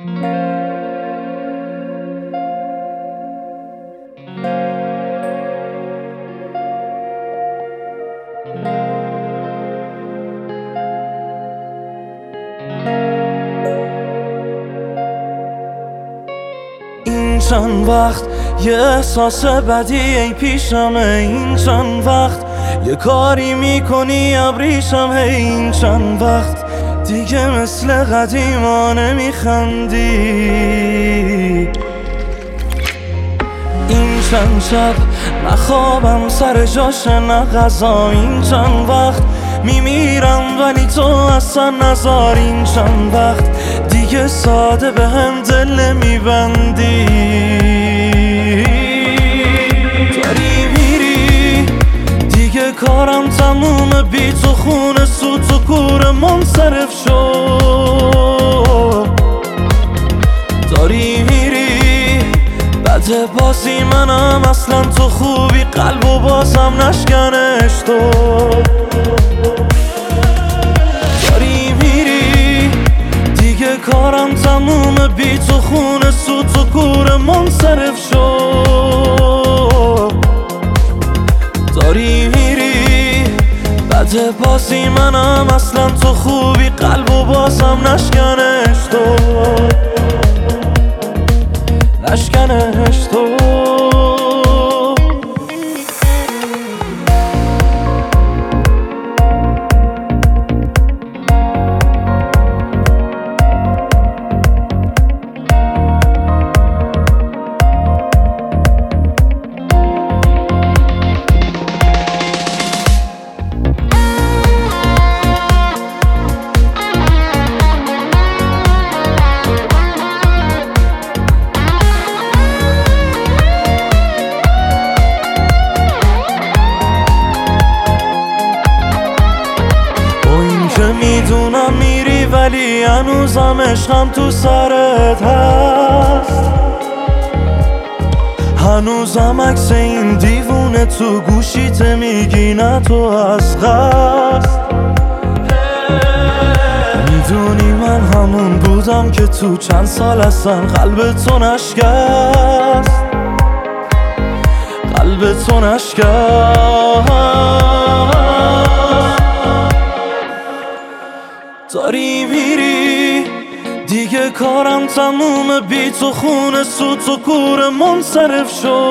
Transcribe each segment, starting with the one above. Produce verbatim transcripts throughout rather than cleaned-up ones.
این چند وقت یه احساس بدی ای پیشمه، این چند وقت یه کاری میکنی ابریشم، هی این چند وقت دیگه مثل قدیما نمیخندی. این چند شب نخوابم سر جاش نه غذا، این چند وقت میمیرم ولی تو اصلا نزار، این چند وقت دیگه ساده به هم دل نمیبندی. داری میری دیگه کارم تمومه، بی تو خونه سوت و کور منصرف شو. داری میری بده بازی منم، اصلا تو خوبی قلب و بازم نشکنش تو. داری میری دیگه کارم تمومه، بی تو خونه سوت و کور منصرف شو. داری میری بده بازی منم، اصلا تو خوبی قلب و بازم نشکنش تو، نشکنش تو. که میدونم میری ولی هنوزم عشقم تو سرت هست، هنوزم عکس این دیوونه تو گوشیت میگی نه تو از قصد. میدونی من همون بودم که تو چند سال اصلا قلب تو نشکست، قلب تو نشکست. داری میری دیگه کارم تمومه، بی تو خونه سوت و کور منصرف شو.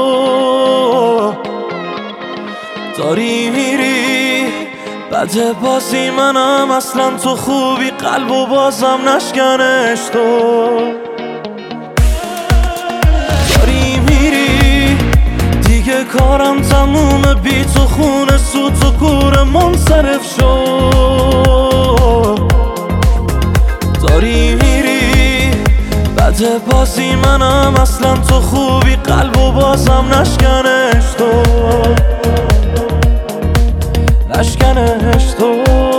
داری میری بده بازی منم، اصلا تو خوبی قلب و بازم نشکنش تو. داری میری دیگه کارم تمومه، بی تو خونه سوت و کور منصرف شو. داری میری بده بازی منم، اصلا تو خوبی قلب و بازم نشکنش تو، نشکنش تو.